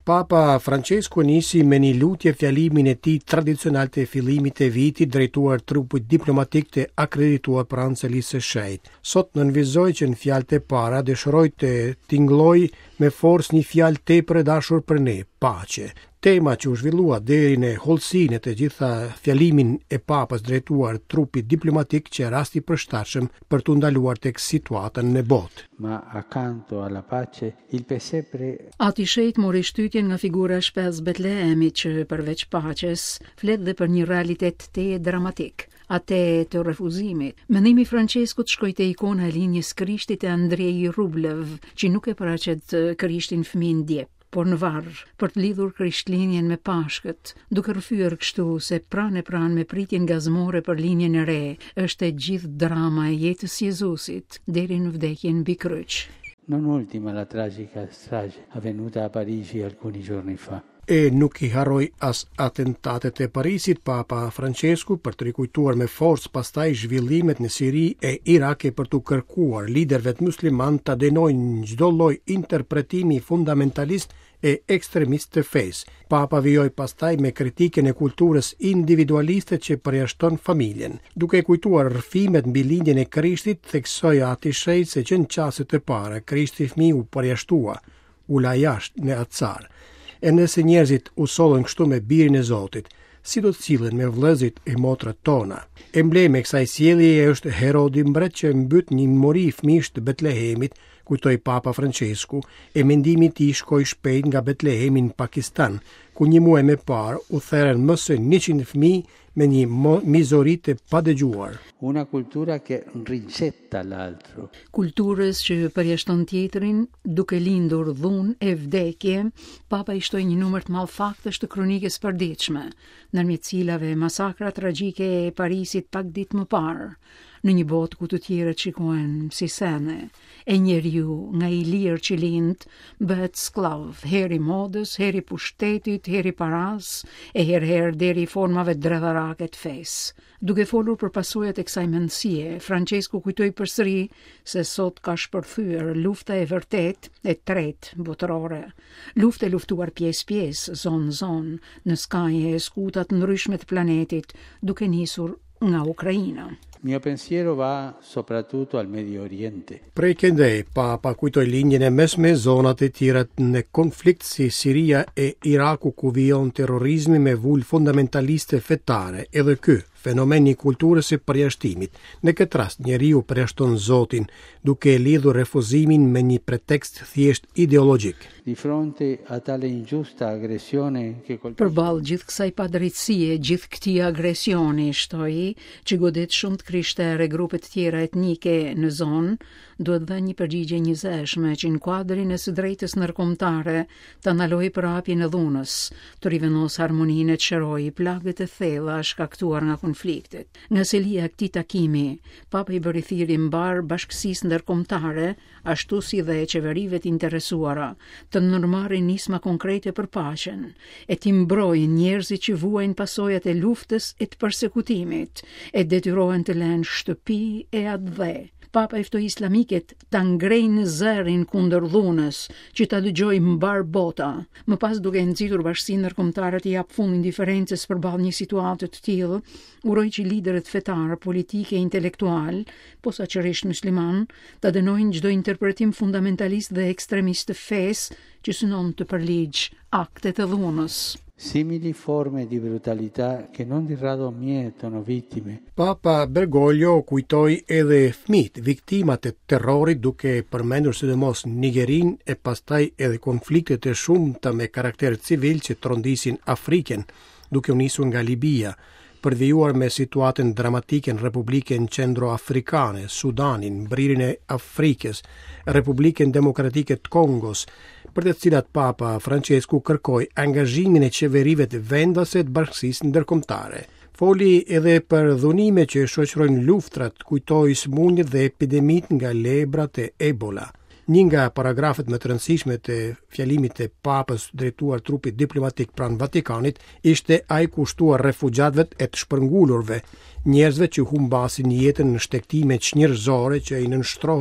Papa Francesku nisi me një lutje fjalimin e tij tradicional të fillimit të vitit drejtuar trupit diplomatik të akredituar për Ancelisë së Shejt. Sot nënvizoi që në fjalët e para dëshiroi të tingëlloj me forcë një fjalë tepër e dashur për ne, paqe. Tema që u zhvillua deri në hollësinë të gjitha fjalimin e Papës drejtuar trupit diplomatik që rasti përshtatshëm për të ndaluar tek situatën në botë. Ma accanto alla pace il pesebre. Ati shejt mori shtytjen nga figura e shpellës Betlehemit që përveç paqes flet dhe për një realitet të dramatik. Atë të refuzimit. Mendimi i Franceskut shkoi te ikona e linjës Krishtit e Andrei Rublev, që nuk e paraqet Krishtin fëmin djep, por në varr, për të lidhur Krishtlindjen me Pashkët, duke rrëfyer kështu se pranë me pritjen gazmore për linjën e re, është e gjithë drama e jetës së Jezusit deri në vdekjen mbi kryq. Non ultima la tragica strage avvenuta a Parigi alcuni giorni fa. E nuk i harroi as atentatet e Parisit. Papa Francesku për të rikujtuar me forcë pastaj zhvillimet në Siri e Irak e për të kërkuar liderëve të musliman të denojnë çdo lloj interpretimi fundamentalist e ekstremist të fesë. Papa vijoi pastaj me kritikën e kulturës individualiste që përjashton familjen. Duke kujtuar rrëfimet mbi linjën e Krishtit, theksoi ati shejt se që në çastet e para Krishti fëmiu u përjashtua, u la jashtë në acar. E nëse njerëzit u sollën kështu me birin e Zotit, si do të sillen me vëllezërit e motrat tona? Emblemi e kësaj sjelljeje është Herodi mbret që mbyt një mori fëmijësh të Betlehemit, kujtoi Papa Francesku, e mendimi i tij shkoi shpejt nga Betlehemi në Pakistan, ku një muaj më parë u therrën më së 100 fëmijë me një mizori të padëgjuar. Una cultura che rincetta l'altro. Kulturës që përjashton tjetrin, duke lindur dhunë e vdekje, Papa i shtoi një numër të madh faktesh të kronikës përditshme, ndërmjet cilave masakra tragjike e Parisit pak ditë më parë, në një botë ku të tjerët shikohen si sene, e njeriu nga i lirë që lind bëhet sklav, heri modës, heri pushtetit, heri paras, e herë deri formave dredharake të fesë. Duke folur për pasojat e kësaj mendësie, Francesku kujtoi përsëri se sot ka shpërthyer lufta e vërtet e tretë botërore. Luftë luftuar pjesë, zonë, në skaje e skuta të ndryshme të planetit, duke nisur nga Ukraina. Mio pensiero va soprattutto al Medio Oriente. Prej këndej, Papa kujtoi linjën e mesme zonat e tjera në konflikt si Siria e Iraku ku vijon terrorizmi me vulë fundamentaliste fetare, edhe ky fenomeni i kulturës së përjashtimit. Në këtë rast njeriu përjashton Zotin, duke lidhur refuzimin me një pretekst thjesht ideologjik. Di fronte a tale ingiusta aggressione che Përballë gjithë kësaj padrejtësie, gjithë këtij agresioni, shtoi, që godet shumë të krishterë e grupe të tjera etnike në zonë, duhet dhe një përgjigje njëzeshme që në kuadrin e së drejtës ndërkombëtare të ndalojë përhapjen e dhunës, të rivendos harmoninë e çrojë plagët e thella shkaktuar nga konfliktet. Nga selia e këtij takimi, Papa i bëri thirrje mbar bashkësisë ndërkombëtare, ashtu si dhe qeverive të interesuara, të ndërmarrin nisma konkrete për paqen, e të mbrojnë njerëzit që vuajnë pasojat e luftës e të përsekutimit, e detyrohen të lënë shtëpi e atdhe. Papa i ftoi islamiket ta ngrejnë zërin kundër dhunës, që ta dëgjojë mbar bota. Më pas, duke nxitur bashkësinë ndërkombëtare të jap fund indiferencës përballë një situate të tillë, uroi që liderët fetar, politike e intelektual, posaçërisht musliman, ta dënojnë çdo interpretim fundamentalist dhe ekstremist të fesë që synon të përligj aktet e dhunës. Simili forme di brutalità che non di rado mietono vittime. Papa Bergoglio kujtoi edhe fëmijët, viktimat e terrorit, duke përmendur sidomos Nigerin e pastaj edhe konfliktet e shumta me karakter civil që trondisin Afrikën, duke u nisur nga Libia, përvijuar me situatën dramatike në Republikën Qendroafrikane, Sudanin, Mbrirjen e Afrikës, Republikën Demokratike të Kongos, për të cilat Papa Francesku kërkoi angazhimin e qeverive të vendase të bashkësisë ndërkombëtare. Foli edhe për dhunime që shoqërojnë luftrat, kujtoi smundjet dhe epidemitë nga lebrat e Ebola. Një nga paragrafet më të rëndësishme të fjalimit të Papës drejtuar trupit diplomatik pranë Vatikanit ishte ai kushtuar refugjatëve e të shpërngulurve, njerëzve që humbasin jetën në shtektime çnjerëzore që i nënshtrohen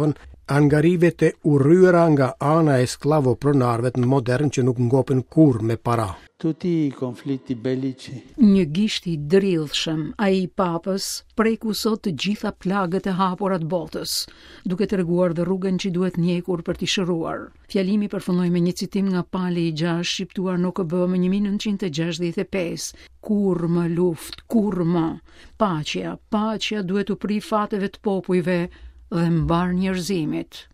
angarive të urryera nga ana e sklavopronarëve në modern që nuk ngopen kurrë me para. Tutti i conflitti bellici. Një gisht i dridhshëm, ai i papës, preku sot të gjitha plagët e hapura të botës, duke treguar dhe rrugën që duhet njekur për t'i shëruar. Fjalimi përfundoi me një citim nga Pali i 6 shqiptuar në KB më 1965. Kur më luft, kur më. Paqja duhet u pri fateve të popujve dhe mbar njerëzimit.